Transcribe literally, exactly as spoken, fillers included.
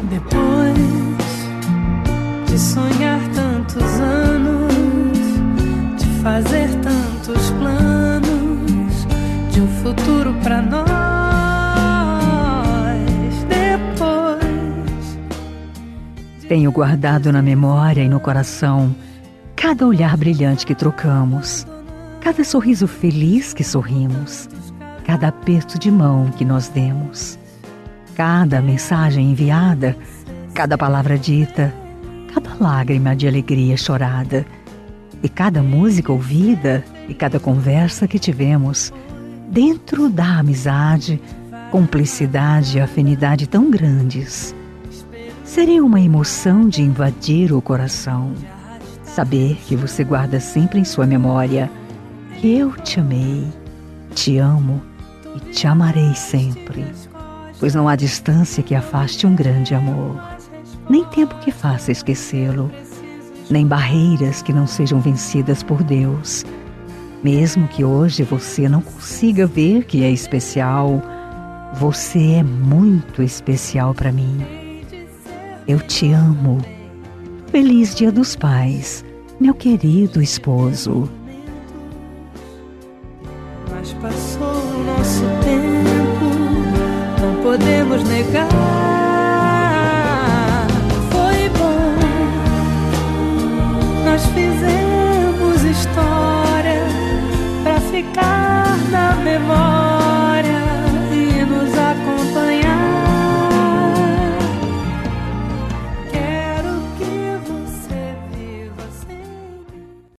Depois de sonhar tantos anos, de fazer tantos planos, de um futuro pra nós. Depois Tenho guardado na memória e no coração cada olhar brilhante que trocamos, cada sorriso feliz que sorrimos, cada aperto de mão que nós demos, cada mensagem enviada, cada palavra dita, cada lágrima de alegria chorada, e cada música ouvida e cada conversa que tivemos, dentro da amizade, cumplicidade e afinidade tão grandes. Seria uma emoção de invadir o coração, saber que você guarda sempre em sua memória que eu te amei, te amo e te amarei sempre, pois não há distância que afaste um grande amor, nem tempo que faça esquecê-lo, nem barreiras que não sejam vencidas por Deus. Mesmo que hoje você não consiga ver que é especial, você é muito especial para mim. Eu te amo. Feliz Dia dos Pais, meu querido esposo. Mas passou o nosso tempo, não podemos negar.